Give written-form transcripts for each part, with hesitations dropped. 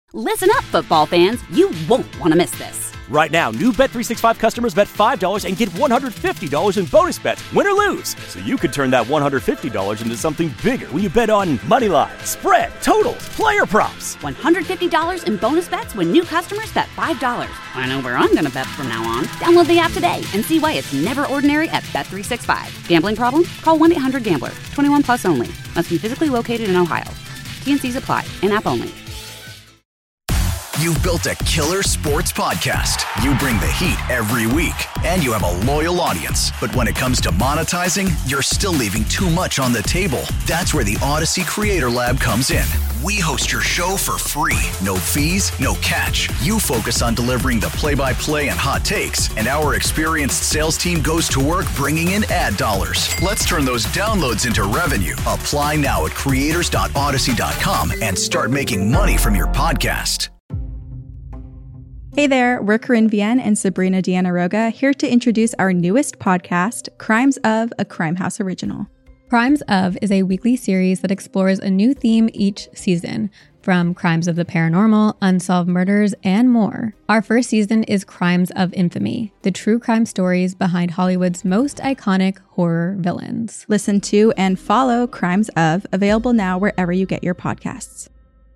Listen up, football fans. You won't want to miss this. Right now, new Bet365 customers bet $5 and get $150 in bonus bets, win or lose. So you could turn that $150 into something bigger when you bet on money line, spread, totals, player props. $150 in bonus bets when new customers bet $5. I know where I'm going to bet from now on. Download the app today and see why it's never ordinary at Bet365. Gambling problem? Call 1-800-GAMBLER. 21 plus only. Must be physically located in Ohio. T&Cs apply. In-app only. You've built a killer sports podcast. You bring the heat every week, and you have a loyal audience. But when it comes to monetizing, you're still leaving too much on the table. That's where the Odyssey Creator Lab comes in. We host your show for free. No fees, no catch. You focus on delivering the play-by-play and hot takes, and our experienced sales team goes to work bringing in ad dollars. Let's turn those downloads into revenue. Apply now at creators.odyssey.com and start making money from your podcast. Hey there, we're Corinne Vienne and Sabrina Deanna Roga here to introduce our newest podcast, Crimes of, a Crime House original. Crimes of is a weekly series that explores a new theme each season, from crimes of the paranormal, unsolved murders, and more. Our first season is Crimes of Infamy, the true crime stories behind Hollywood's most iconic horror villains. Listen to and follow Crimes of, available now wherever you get your podcasts.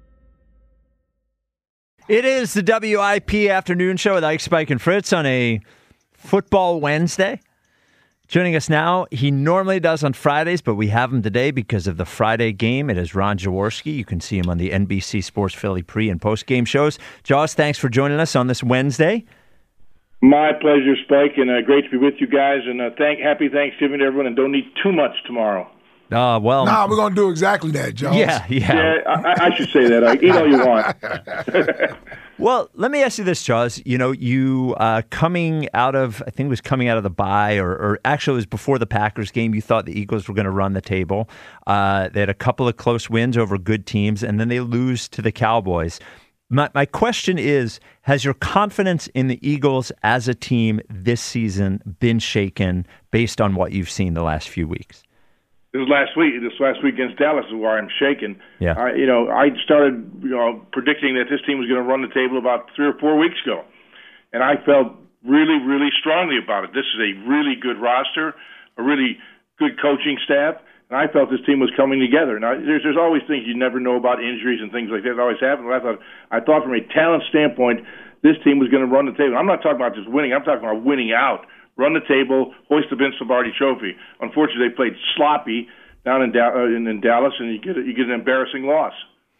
It is the WIP Afternoon Show with Ike, Spike, and Fritz on a football Wednesday. Joining us now, he normally does on Fridays, but we have him today because of the Friday game. It is Ron Jaworski. You can see him on the NBC Sports Philly pre- and post-game shows. Jaws, thanks for joining us on this Wednesday. My pleasure, Spike, and great to be with you guys. And happy Thanksgiving to everyone, and don't eat too much tomorrow. Well, we're going to do exactly that, Jones. Yeah. I should say that. Eat all you want. Well, let me ask you this, Jaws. You know, you coming out of, I think it was coming out of the bye, or actually it was before the Packers game, you thought the Eagles were going to run the table. They had a couple of close wins over good teams, and then they lose to the Cowboys. My question is, has your confidence in the Eagles as a team this season been shaken based on what you've seen the last few weeks? This last week against Dallas is where I'm shaken. Yeah. I started predicting that this team was going to run the table about 3 or 4 weeks ago, and I felt really, really strongly about it. This is a really good roster, a really good coaching staff, and I felt this team was coming together. Now, there's always things you never know about, injuries and things like that. That always happen. But I thought from a talent standpoint, this team was going to run the table. I'm not talking about just winning. I'm talking about winning out. Run the table, hoist the Vince Lombardi Trophy. Unfortunately, they played sloppy down in Dallas, and you get an embarrassing loss.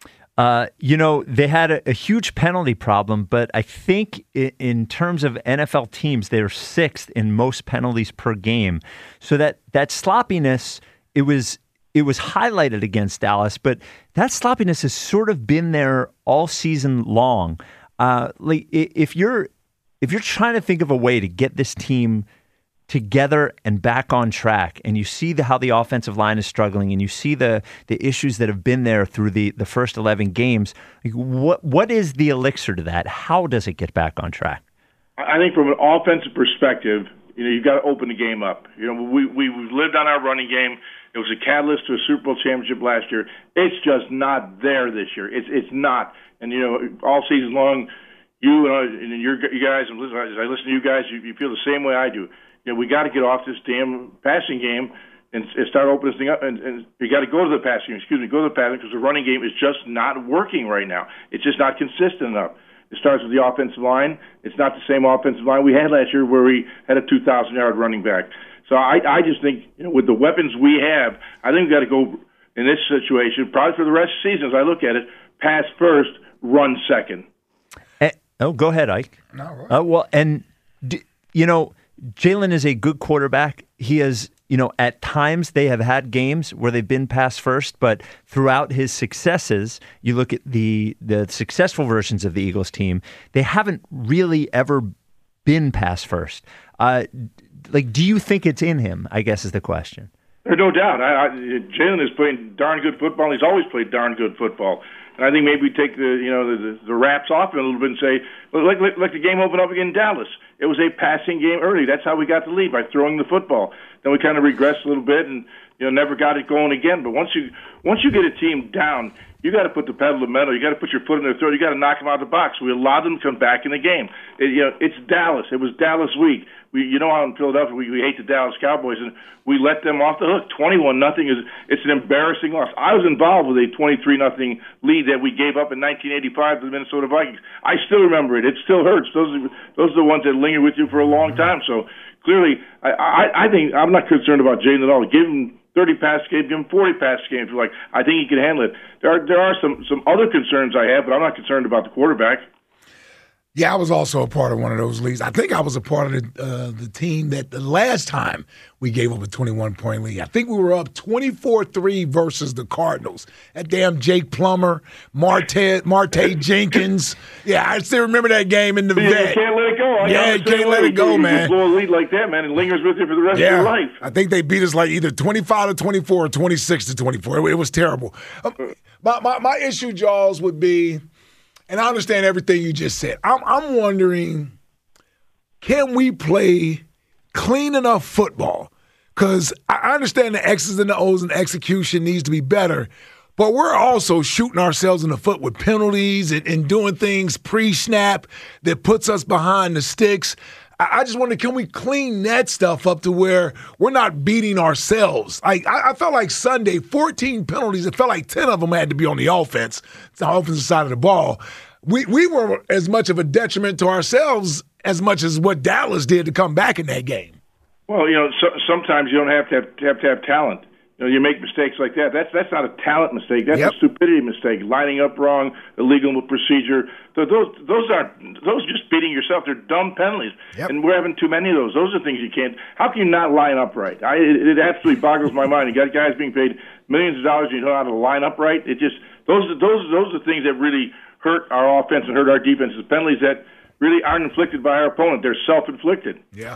They had a huge penalty problem, but I think in terms of NFL teams, they're 6th in most penalties per game. So that sloppiness, it was highlighted against Dallas, but that sloppiness has sort of been there all season long. If you're trying to think of a way to get this team together and back on track, and you see how the offensive line is struggling, and you see the issues that have been there through the first 11 games, what is the elixir to that? How does it get back on track? I think from an offensive perspective, you've got to open the game up. We've lived on our running game. It was a catalyst to a Super Bowl championship last year. It's just not there this year. It's not. And, all season long, you guys, and as I listen to you guys, you feel the same way I do. We got to get off this damn passing game and start opening this thing up. And you got to go to the passing game. Go to the passing, because the running game is just not working right now. It's just not consistent enough. It starts with the offensive line. It's not the same offensive line we had last year, where we had a 2,000-yard running back. So I just think, with the weapons we have, I think we've got to go in this situation, probably for the rest of the season, as I look at it, pass first, run second. Go ahead, Ike. No, right. Jalen is a good quarterback. He is, at times they have had games where they've been pass first, but throughout his successes, you look at the successful versions of the Eagles team, they haven't really ever been pass first. Do you think it's in him, I guess is the question. There's no doubt. Jalen is playing darn good football. He's always played darn good football. And I think maybe we take the wraps off a little bit and say, like the game opened up against Dallas. It was a passing game early. That's how we got the lead, by throwing the football. Then we kind of regressed a little bit and never got it going again. But once you get a team down, you got to put the pedal to the metal. You got to put your foot in their throat. You got to knock them out of the box. We allowed them to come back in the game. It's Dallas. It was Dallas week. How in Philadelphia we hate the Dallas Cowboys, and we let them off the hook. 21-0 it's an embarrassing loss. I was involved with a 23-0 lead that we gave up in 1985 to the Minnesota Vikings. I still remember it. It still hurts. Those are the ones that linger with you for a long time. So clearly, I think I'm not concerned about Jayden at all. Give him 30 pass games, give him 40 pass games. I think he can handle it. There are some other concerns I have, but I'm not concerned about the quarterback. Yeah, I was also a part of one of those leagues. I think I was a part of the team that the last time we gave up a 21-point lead. I think we were up 24-3 versus the Cardinals. That damn Jake Plummer, Marte Jenkins. Yeah, I still remember that game in the vet. You can't let it go. You can't let it go, man. You blow a lead like that, man, and lingers with you for the rest of your life. I think they beat us like either 25-24 or 26-24. It was terrible. My issue, Jaws, would be, and I understand everything you just said. I'm wondering, can we play clean enough football? Because I understand the X's and the O's and execution needs to be better, but we're also shooting ourselves in the foot with penalties and doing things pre-snap that puts us behind the sticks. I just wonder, can we clean that stuff up to where we're not beating ourselves? I felt like Sunday, 14 penalties. It felt like 10 of them had to be on the offensive side of the ball. We were as much of a detriment to ourselves as much as what Dallas did to come back in that game. Well, sometimes you don't have to have talent. You make mistakes like that. That's not a talent mistake. That's a stupidity mistake. Lining up wrong, illegal procedure. Those aren't just beating yourself. They're dumb penalties, and we're having too many of those. Those are things you can't. How can you not line up right? It absolutely boggles my mind. You got guys being paid millions of dollars, and you don't know how to line up right. It just those are things that really hurt our offense and hurt our defense. The penalties that really aren't inflicted by our opponent. They're self-inflicted. Yeah.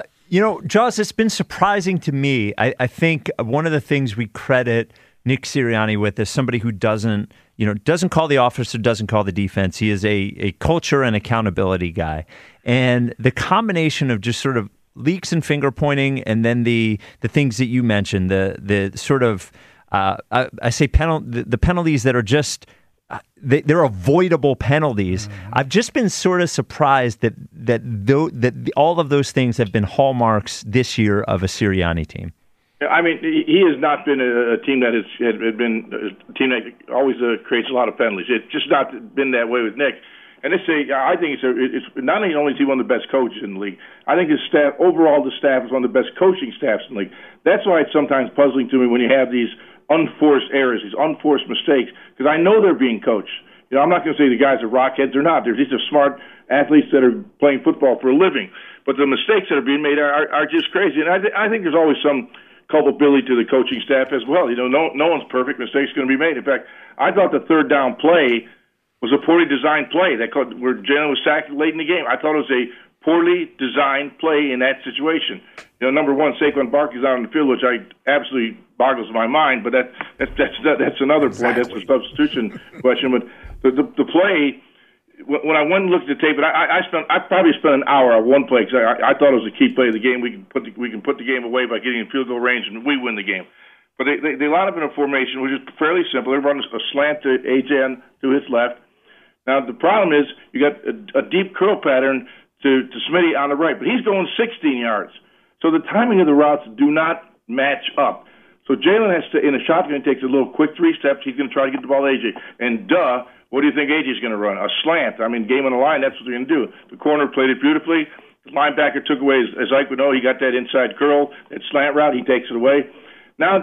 Jaws, it's been surprising to me. I think one of the things we credit Nick Sirianni with is somebody who doesn't call the offense or doesn't call the defense. He is a culture and accountability guy. And the combination of just sort of leaks and finger pointing, and then the things that you mentioned, the sort of the penalties that are just they're avoidable penalties. Mm-hmm. I've just been sort of surprised that all of those things have been hallmarks this year of a Sirianni team. I mean, he has not been a team that had been a team that always creates a lot of penalties. It's just not been that way with Nick. And I think it's not only is he one of the best coaches in the league, I think his staff, overall the staff is one of the best coaching staffs in the league. That's why it's sometimes puzzling to me when you have these unforced errors, these unforced mistakes, because I know they're being coached. I'm not going to say the guys are rockheads. They're not. These are smart athletes that are playing football for a living. But the mistakes that are being made are just crazy. And I think there's always some culpability to the coaching staff as well. No one's perfect. Mistakes going to be made. In fact, I thought the third down play was a poorly designed play where Jalen was sacked late in the game. I thought it was a poorly designed play in that situation. Number one, Saquon Barkley's out on the field, which absolutely boggles my mind. But that's another point. That's a substitution question. But the play, when I went and looked at the tape, and I probably spent an hour on one play because I thought it was a key play of the game. We can put the game away by getting in field goal range, and we win the game. But they line up in a formation which is fairly simple. They run a slant to A-10 to his left. Now the problem is you got a deep curl pattern to Smitty on the right, but he's going 16 yards. So the timing of the routes do not match up. So Jalen has to, in a shotgun, takes a little quick 3 steps. He's going to try to get the ball to AJ. And what do you think AJ's going to run? A slant. I mean, game on the line, that's what they're going to do. The corner played it beautifully. The linebacker took away, as Ike would know, he got that inside curl, that slant route. He takes it away. Now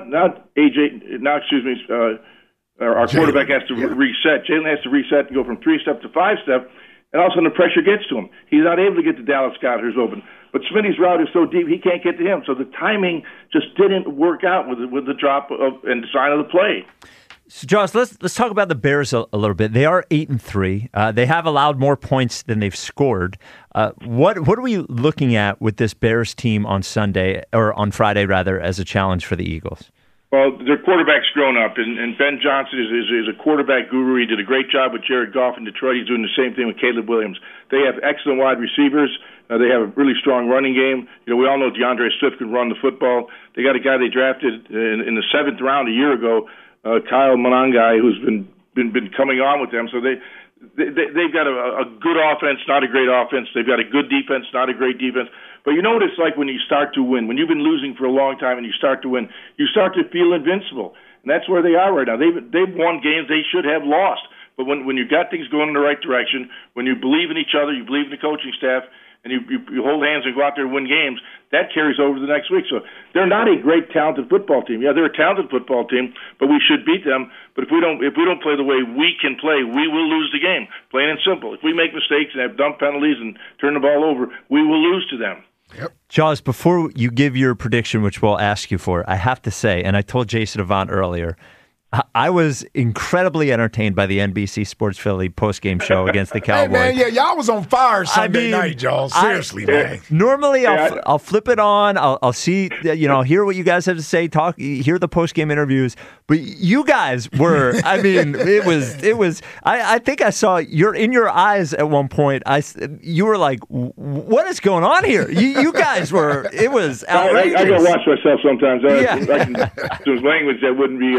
our quarterback has to reset. Jalen has to reset and go from 3-step to 5-step. And all of a sudden the pressure gets to him. He's not able to get to Dallas Scott, who's open. But Smitty's route is so deep, he can't get to him. So the timing just didn't work out with the drop and design of the play. So, Josh, let's talk about the Bears a little bit. They are 8-3. They have allowed more points than they've scored. What are we looking at with this Bears team on Sunday, or on Friday rather, as a challenge for the Eagles? Well, their quarterback's grown up, and Ben Johnson is a quarterback guru. He did a great job with Jared Goff in Detroit. He's doing the same thing with Caleb Williams. They have excellent wide receivers. They have a really strong running game. We all know DeAndre Swift can run the football. They got a guy they drafted in the 7th round a year ago, Kyle Monangai, who's been been coming on with them. So they've got a good offense, not a great offense. They've got a good defense, not a great defense. But you know what it's like when you start to win. When you've been losing for a long time and you start to win, you start to feel invincible. And that's where they are right now. They've won games they should have lost. But when you've got things going in the right direction, when you believe in each other, you believe in the coaching staff, and you hold hands and go out there and win games, that carries over to the next week. So they're not a great, talented football team. Yeah, they're a talented football team, but we should beat them. But if we don't play the way we can play, we will lose the game, plain and simple. If we make mistakes and have dumb penalties and turn the ball over, we will lose to them. Yep. Jaws, before you give your prediction, which we'll ask you for, I have to say, and I told Jason Avant earlier, I was incredibly entertained by the NBC Sports Philly postgame show against the Cowboys. Hey, man, y'all was on fire Sunday night, y'all. Seriously, man. Normally, I'll flip it on. I'll see, hear what you guys have to say, hear the postgame interviews. But you guys were, it was. I think I saw in your eyes at one point. You were like, "What is going on here?" You guys were. It was outrageous. I gotta watch myself sometimes. There's language that wouldn't be.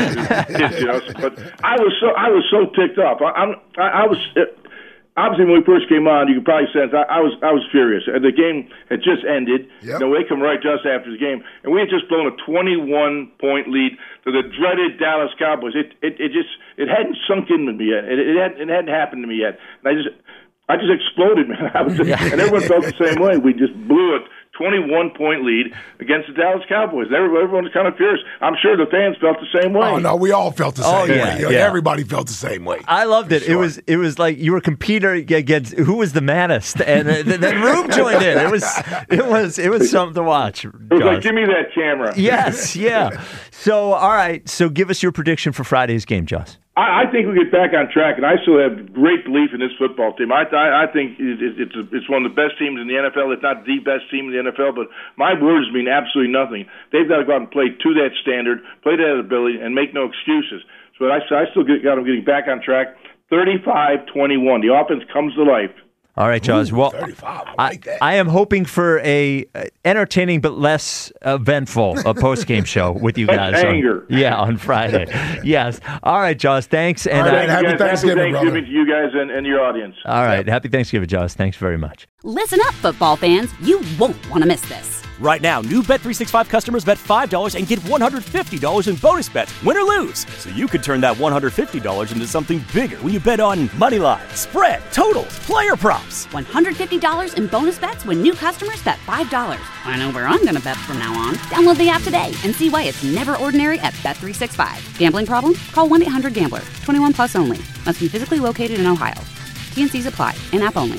But I was so ticked off. I was obviously when we first came on, you could probably sense I was furious. The game had just ended. Yep. They come right to us after the game, and we had just blown a 21-point lead to the dreaded Dallas Cowboys. It hadn't sunk in with me yet. It hadn't happened to me yet, and I just exploded, man. And everyone felt the same way. We just blew it. 21-point lead against the Dallas Cowboys. Everyone was kind of fierce. I'm sure the fans felt the same way. Oh, no, we all felt the same way. Yeah. Everybody felt the same way. I loved it. Sure. It was like you were competing against who was the maddest, and then Rube joined in. It was something to watch. It was like, give me that camera. Yes, yeah. So, all right. So, give us your prediction for Friday's game, Joss. I think we get back on track, and I still have great belief in this football team. I think it's one of the best teams in the NFL, if not the best team in the NFL, but my words mean absolutely nothing. They've got to go out and play to that standard, play to that ability, and make no excuses. So I still got them getting back on track. 35-21. The offense comes to life. All right, Jaws. Well, 35. I like that. I am hoping for a entertaining but less eventful postgame show with you guys. On Friday. Yes. All right, Jaws. Thanks. And happy Thanksgiving, brother. To you guys and your audience. All right. Happy Thanksgiving, Jaws. Thanks very much. Listen up, football fans. You won't want to miss this. Right now, new Bet365 customers bet $5 and get $150 in bonus bets, win or lose. So you could turn that $150 into something bigger when you bet on money line, spread, totals, player props. $150 in bonus bets when new customers bet $5. I know where I'm going to bet from now on. Download the app today and see why it's never ordinary at Bet365. Gambling problem? Call 1-800-GAMBLER. 21 plus only. Must be physically located in Ohio. T&Cs apply. In-app only.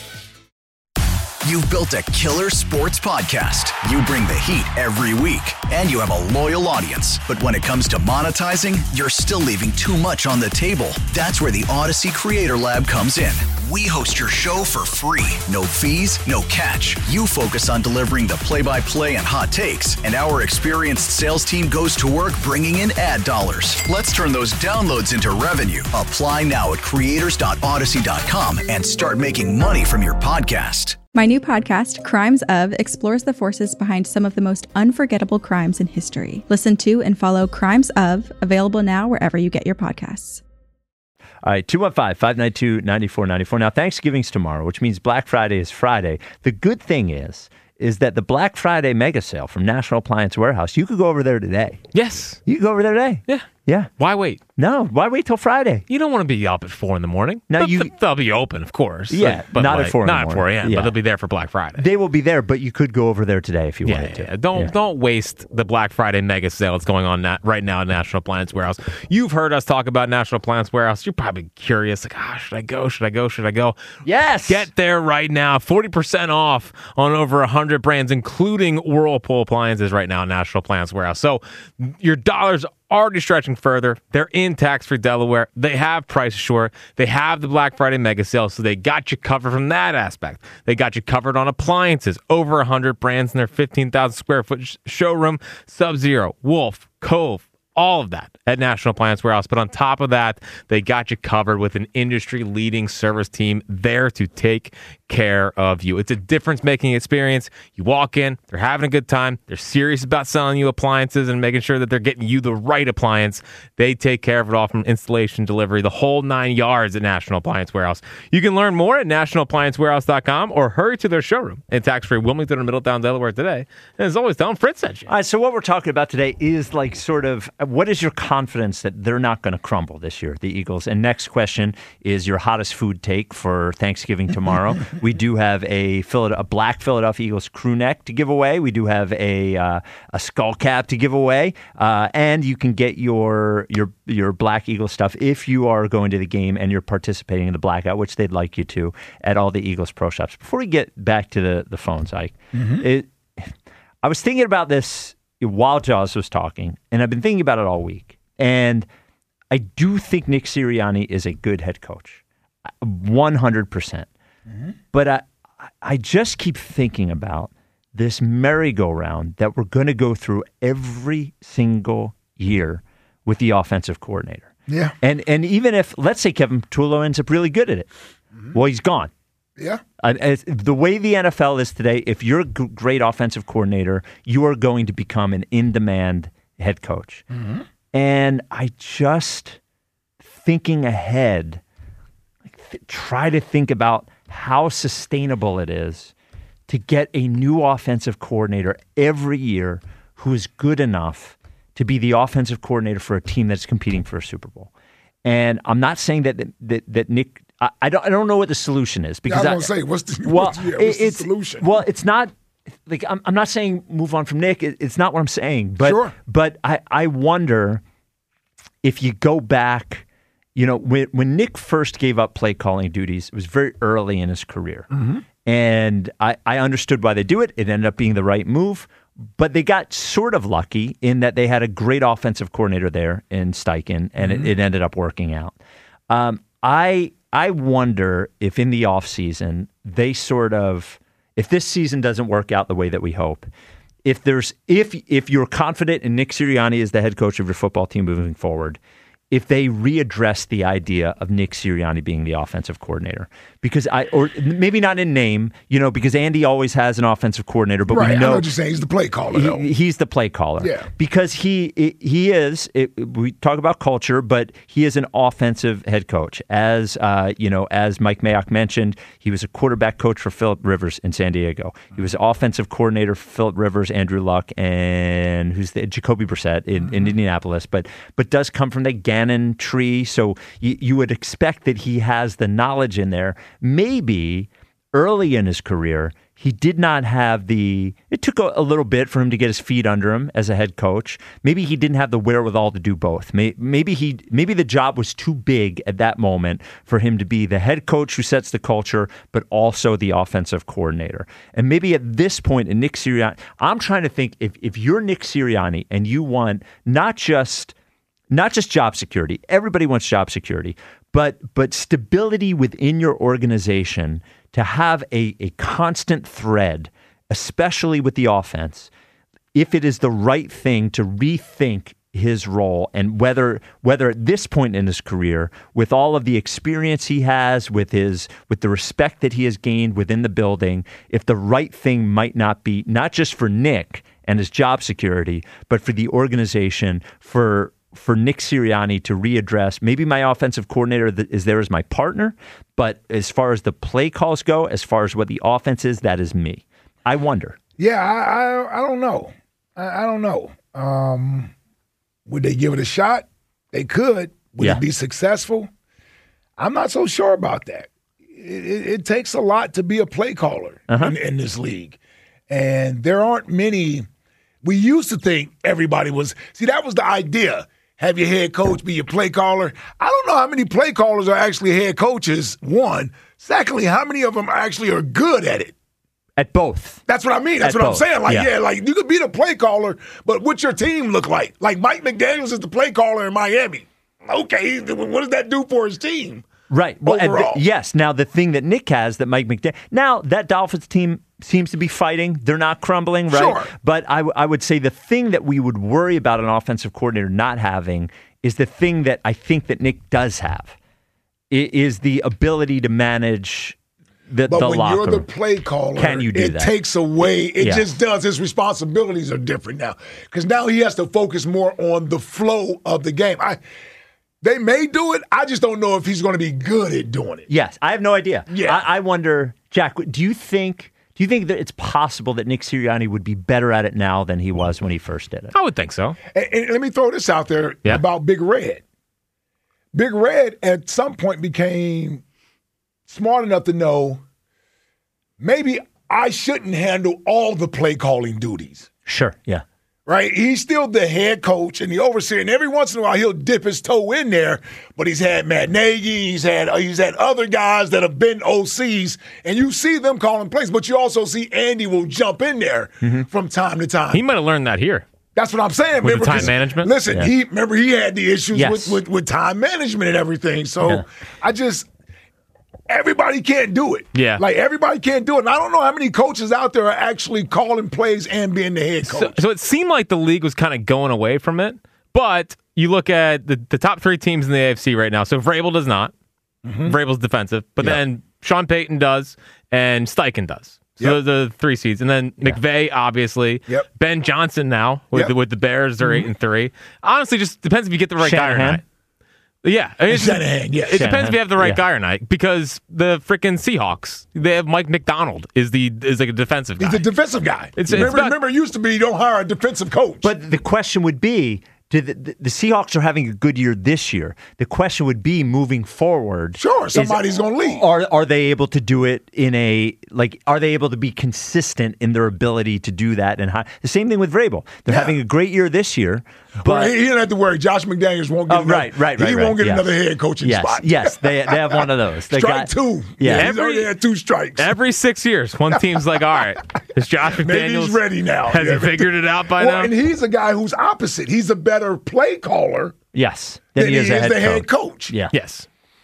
You've built a killer sports podcast. You bring the heat every week, and you have a loyal audience. But when it comes to monetizing, you're still leaving too much on the table. That's where the Odyssey Creator Lab comes in. We host your show for free. No fees, no catch. You focus on delivering the play-by-play and hot takes, and our experienced sales team goes to work bringing in ad dollars. Let's turn those downloads into revenue. Apply now at creators.odyssey.com and start making money from your podcast. My new podcast, Crimes Of, explores the forces behind some of the most unforgettable crimes in history. Listen to and follow Crimes Of, available now wherever you get your podcasts. All right, 215-592-9494. Now, Thanksgiving's tomorrow, which means Black Friday is Friday. The good thing is that the Black Friday mega sale from National Appliance Warehouse, you could go over there today. Yes. You could go over there today. Yeah. Yeah. Why wait? No, why wait till Friday? You don't want to be up at 4 a.m. Now they'll be open, of course. Yeah, but not at 4 Not at 4 a.m., yeah. but they'll be there for Black Friday. They will be there, but you could go over there today if you wanted to. Don't waste the Black Friday mega sale that's going on right now at National Appliance Warehouse. You've heard us talk about National Appliance Warehouse. You're probably curious, like, should I go? Yes! Get there right now. 40% off on over 100 brands, including Whirlpool appliances right now at National Appliance Warehouse. So your dollars already stretching further. They're in tax-free Delaware. They have Price Assured. They have the Black Friday mega sale, so they got you covered from that aspect. They got you covered on appliances. Over 100 brands in their 15,000 square foot showroom. Sub-Zero, Wolf, Cove, all of that at National Appliance Warehouse. But on top of that, they got you covered with an industry-leading service team there to take care of you. It's a difference-making experience. You walk in, they're having a good time. They're serious about selling you appliances and making sure that they're getting you the right appliance. They take care of it all from installation, delivery, the whole 9 yards at National Appliance Warehouse. You can learn more at nationalappliancewarehouse.com or hurry to their showroom in tax-free Wilmington or Middletown, Delaware today. And as always, tell them Fritz sent you. All right, so what we're talking about today is like sort of what is your confidence that they're not going to crumble this year, the Eagles? And next question is your hottest food take for Thanksgiving tomorrow. We do have a black Philadelphia Eagles crew neck to give away. We do have a skull cap to give away, and you can get your Black Eagles stuff if you are going to the game and you're participating in the blackout, which they'd like you to, at all the Eagles pro shops. Before we get back to the phones, Ike, I was thinking about this while Jaws was talking, and I've been thinking about it all week. And I do think Nick Sirianni is a good head coach, 100%. But I just keep thinking about this merry-go-round that we're going to go through every single year with the offensive coordinator. Yeah. And even if, let's say Kevin Patullo ends up really good at it, well, he's gone. Yeah. The way the NFL is today, if you're a great offensive coordinator, you are going to become an in-demand head coach. And I just, thinking ahead, try to think about how sustainable it is to get a new offensive coordinator every year who is good enough to be the offensive coordinator for a team that's competing for a Super Bowl. And I'm not saying that Nick. I don't know what the solution is because I was going to say what's the solution? Well, it's not like I'm not saying move on from Nick. It's not what I'm saying. But sure. But I wonder if you go back. You know, when Nick first gave up play calling duties, it was very early in his career. And I understood why they do it. It ended up being the right move. But they got sort of lucky in that they had a great offensive coordinator there in Steichen, and it ended up working out. I wonder if in the offseason, they sort of, if this season doesn't work out the way that we hope, if you're confident in Nick Sirianni as the head coach of your football team moving forward, if they readdress the idea of Nick Sirianni being the offensive coordinator. Because or maybe not in name, because Andy always has an offensive coordinator, but right, we know I know what you're saying. He's the play caller. He's the play caller. Yeah. Because he is, we talk about culture, but he is an offensive head coach. As as Mike Mayock mentioned, he was a quarterback coach for Phillip Rivers in San Diego. He was offensive coordinator for Phillip Rivers, Andrew Luck, and Jacoby Brissett in Indianapolis, but does come from the Gannon tree. So you would expect that he has the knowledge in there. Maybe early in his career, he did not have it took a little bit for him to get his feet under him as a head coach. Maybe he didn't have the wherewithal to do both. Maybe the job was too big at that moment for him to be the head coach who sets the culture, but also the offensive coordinator. And maybe at this point in Nick Sirianni, I'm trying to think if you're Nick Sirianni and you want not just job security. Everybody wants job security, but stability within your organization to have a constant thread, especially with the offense, if it is the right thing to rethink his role and whether at this point in his career, with all of the experience he has, with the respect that he has gained within the building, if the right thing might not be not just for Nick and his job security, but for the organization, for Nick Sirianni to readdress, maybe my offensive coordinator is there as my partner, but as far as the play calls go, as far as what the offense is, that is me. I wonder. Yeah, I don't know. I don't know. Would they give it a shot? They could. Would it be successful? I'm not so sure about that. It takes a lot to be a play caller in this league. And there aren't many. We used to think everybody was. See, that was the idea. Have your head coach be your play caller. I don't know how many play callers are actually head coaches, one. Secondly, how many of them actually are good at it? At both. That's what I mean. That's what I'm saying. Like you could be the play caller, but what's your team look like? Like Mike McDaniels is the play caller in Miami. Okay, what does that do for his team? Right. Well, overall? Yes. Now, the thing that Nick has that Mike McDaniels. Now, that Dolphins team seems to be fighting. They're not crumbling, right? Sure. But I would say the thing that we would worry about an offensive coordinator not having is the thing that I think that Nick does have, is the ability to manage the But when locker you're the room. play caller, Can you do it that? takes away. It Yeah. just does. His responsibilities are different now because now he has to focus more on the flow of the game. They may do it. I just don't know if he's going to be good at doing it. Yes, I have no idea. Yeah. I wonder, Jack, do you think that it's possible that Nick Sirianni would be better at it now than he was when he first did it? I would think so. And let me throw this out there Yeah. about Big Red. Big Red at some point became smart enough to know maybe I shouldn't handle all the play calling duties. Sure, yeah. Right? He's still the head coach and the overseer, and every once in a while he'll dip his toe in there. But he's had Matt Nagy, he's had other guys that have been OCs, and you see them calling plays. But you also see Andy will jump in there from time to time. He might have learned that here. That's what I'm saying. With the Remember, time 'cause, management? Listen, Yeah. he had the issues Yes. with time management and everything. So Yeah. everybody can't do it. Yeah. Like everybody can't do it. And I don't know how many coaches out there are actually calling plays and being the head coach. So it seemed like the league was kind of going away from it, but you look at the top 3 teams in the AFC right now. So Vrabel does not. Vrabel's defensive, but then Sean Payton does and Steichen does. So Yep. the 3 seeds, and then McVay obviously. Yep. Ben Johnson now with Yep. the Bears. They're 8-3. Honestly, just depends if you get the right guy or Shanahan? not. Yeah, I mean, Shanahan, yes. It depends if you have the right Yeah. guy or not. Because the freaking Seahawks, they have Mike McDonald is like a defensive guy. He's a defensive guy. It's remember, it used to be you don't hire a defensive coach. But the question would be, the Seahawks are having a good year this year. The question would be moving forward. Sure, somebody's going to leave. Are they able to do it are they able to be consistent in their ability to do that? And the same thing with Vrabel. They're having a great year this year, but Well, he didn't have to worry. Josh McDaniels won't get He won't get yes. another head coaching yes, spot. Yes, they have one of those. They Strike 2. Yeah. He's already had 2 strikes. Every 6 years, one team's like, all right, is Josh McDaniels Maybe he's ready now. Has he figured it out by now? And he's a guy who's opposite. He's a better play caller Yes, than then he is a the head coach. Yeah. Yes.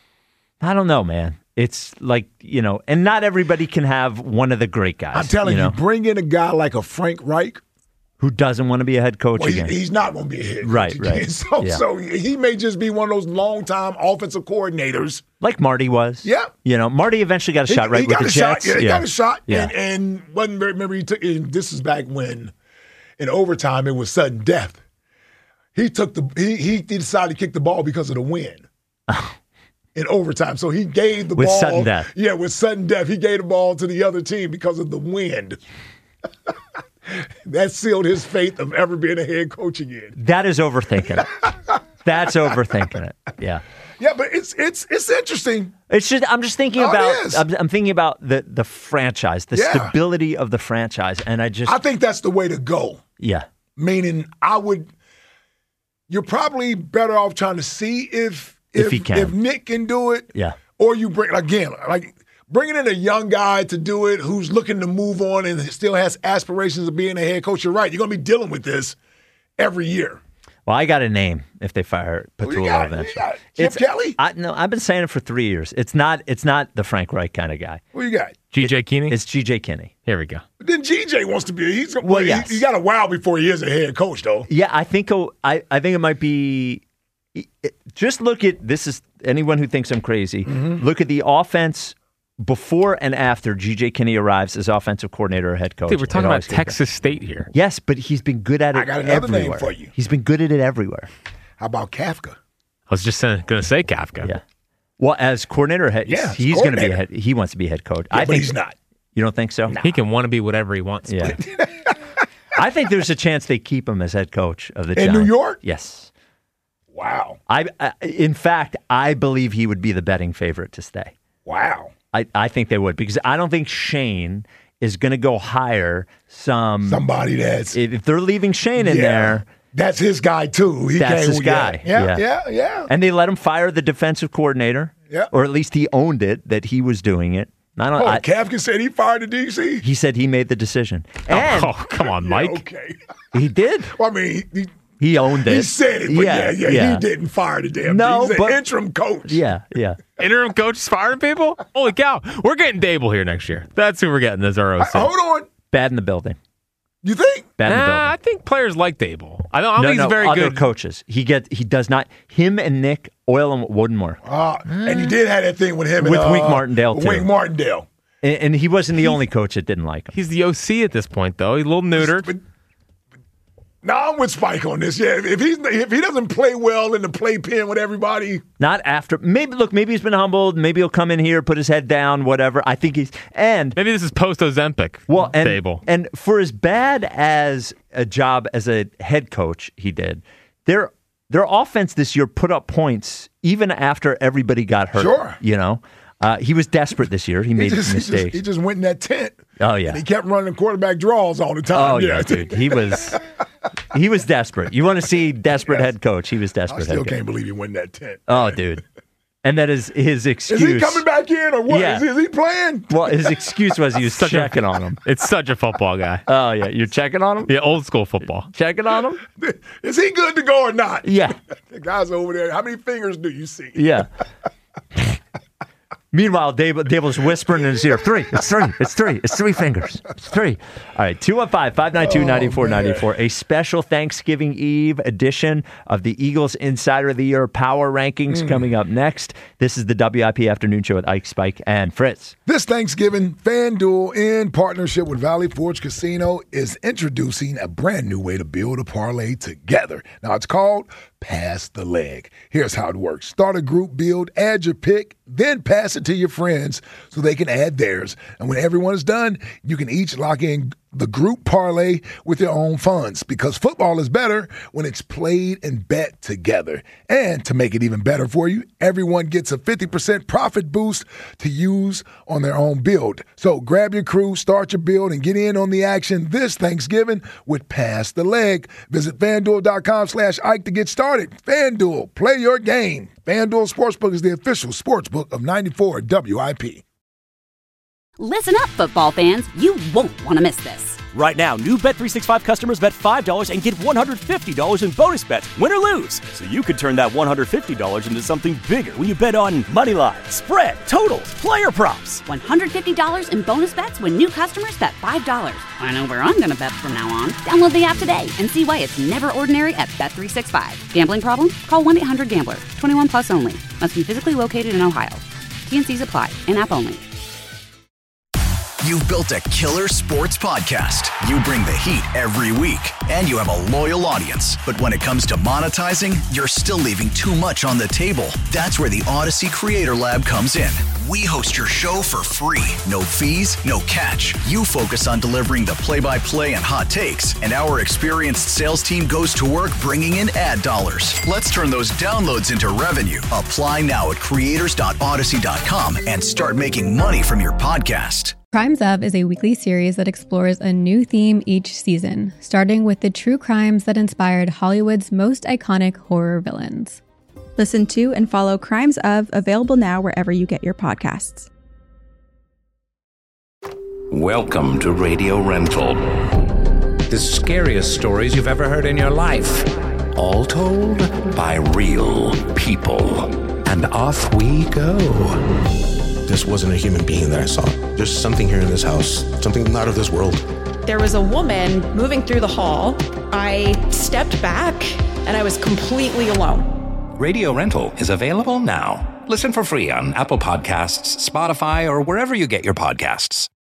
I don't know, man. It's like, and not everybody can have one of the great guys. I'm telling you, bring in a guy like a Frank Reich. Who doesn't want to be a head coach Well, again. he's not going to be a head coach Right, again. right. So he may just be one of those long-time offensive coordinators. Like Marty was. Yeah. Marty eventually got a shot, right, he with got the a shot. Jets. Yeah, he got a shot. Yeah. And wasn't very, remember, this is back when in overtime it was sudden death. He decided to kick the ball because of the wind. In overtime. So he gave the With ball. sudden death. Yeah, with sudden death. He gave the ball to the other team because of the wind. That sealed his fate of ever being a head coach again. That is overthinking it. That's overthinking it. Yeah. Yeah, but it's interesting. It's just I'm just thinking Oh, it about is. I'm thinking about the franchise, the Yeah. stability of the franchise, and I think that's the way to go. Yeah. Meaning, you're probably better off trying to see if he can. if Nick can do it. Yeah. Or you bringing in a young guy to do it who's looking to move on and still has aspirations of being a head coach. You're right. You're going to be dealing with this every year. Well, I got a name if they fire Petrullo eventually. Chip Kelly? No, I've been saying it for 3 years. It's not the Frank Reich kind of guy. What you got? G.J. Kinney? It's G.J. Kinney. Here we go. But then G.J. wants to be. He's yes. he got a while before he is a head coach, though. Yeah, I think it might be. Just look at this. Is anyone who thinks I'm crazy? Look at the offense before and after G.J. Kinney arrives as offensive coordinator or head coach. Dude, we're talking It about always goes Texas State here. Yes, but he's been good at it. I got another name everywhere. for you. He's been good at it everywhere. How about Kafka? I was just going to say Kafka. Yeah. Well, as coordinator, he's going to be a head. He wants to be head coach. Yeah, I but think he's not. You don't think so? He can want to be whatever he wants. Yeah. I think there's a chance they keep him as head coach of the In Giants. New York? Yes. Wow. In fact, I believe he would be the betting favorite to stay. Wow. I think they would, because I don't think Shane is going to go hire somebody that's if they're leaving Shane in there. That's his guy too. That's his guy. Yeah. And they let him fire the defensive coordinator. Yeah. Or at least he owned it that he was doing it. Kafka said he fired the DC. He said he made the decision. And come on, Mike. Okay. He did. Well, I mean, He owned it. He said it, but he didn't fire the damn thing. He's an interim coach. Yeah. Interim coach is firing people? Holy cow. We're getting Dable here next year. That's who we're getting as our OC. Hold on. Bad in the building. You think? Bad in the building. I think players like Dable. I don't think he's very other good. coaches. He does not. Him and Nick Oil and Woodenmore. And you did have that thing with him with and Wink Martindale too. Wink Martindale. And he wasn't the only coach that didn't like him. He's the OC at this point, though. He's a little neutered. No, I'm with Spike on this. Yeah, if he doesn't play well in the playpen with everybody, not after. Maybe he's been humbled. Maybe he'll come in here, put his head down, whatever. I think maybe this is post Ozempic. Well, and for as bad as a job as a head coach he did, their offense this year put up points even after everybody got hurt. Sure, he was desperate this year. He made mistakes. He just went in that tent. Oh yeah, and he kept running quarterback draws all the time. Oh yeah, dude, he was desperate. You want to see desperate head coach? He was desperate. I still can't believe he went in that tent. Oh, dude. And that is his excuse. Is he coming back in or what? Yeah. Is he playing? Well, his excuse was he was checking on him. It's such a football guy. Oh, yeah. You're checking on him? Yeah, old school football. Checking on him? Is he good to go or not? Yeah. The guy's over there. How many fingers do you see? Yeah. Meanwhile, Dable's whispering in his ear, 3. It's 3. It's 3. It's 3 fingers. It's 3. All right, 215-592-9494. A special Thanksgiving Eve edition of the Eagles Insider of the Year Power Rankings coming up next. This is the WIP Afternoon Show with Ike, Spike, and Fritz. This Thanksgiving, FanDuel, in partnership with Valley Forge Casino, is introducing a brand new way to build a parlay together. Now, it's called Pass the Leg. Here's how it works. Start a group build, add your pick, then pass it to your friends so they can add theirs. And when everyone is done, you can each lock in the group parlay with your own funds, because football is better when it's played and bet together. And to make it even better for you, everyone gets a 50% profit boost to use on their own build. So grab your crew, start your build, and get in on the action this Thanksgiving with Pass the Leg. Visit FanDuel.com/Ike to get started. FanDuel, play your game. FanDuel Sportsbook is the official sportsbook of 94 WIP. Listen up, football fans. You won't want to miss this. Right now, new Bet365 customers bet $5 and get $150 in bonus bets, win or lose. So you could turn that $150 into something bigger when you bet on moneyline, spread, totals, player props. $150 in bonus bets when new customers bet $5. I know where I'm going to bet from now on. Download the app today and see why it's never ordinary at Bet365. Gambling problem? Call 1-800-GAMBLER. 21 plus only. Must be physically located in Ohio. T&Cs apply. In-app only. You've built a killer sports podcast. You bring the heat every week, and you have a loyal audience. But when it comes to monetizing, you're still leaving too much on the table. That's where the Odyssey Creator Lab comes in. We host your show for free. No fees, no catch. You focus on delivering the play-by-play and hot takes, and our experienced sales team goes to work bringing in ad dollars. Let's turn those downloads into revenue. Apply now at creators.odyssey.com and start making money from your podcast. Crimes Of is a weekly series that explores a new theme each season, starting with the true crimes that inspired Hollywood's most iconic horror villains. Listen to and follow Crimes Of, available now wherever you get your podcasts. Welcome to Radio Rental. The scariest stories you've ever heard in your life. All told by real people. And off we go. This wasn't a human being that I saw. There's something here in this house, something not of this world. There was a woman moving through the hall. I stepped back and I was completely alone. Radio Rental is available now. Listen for free on Apple Podcasts, Spotify, or wherever you get your podcasts.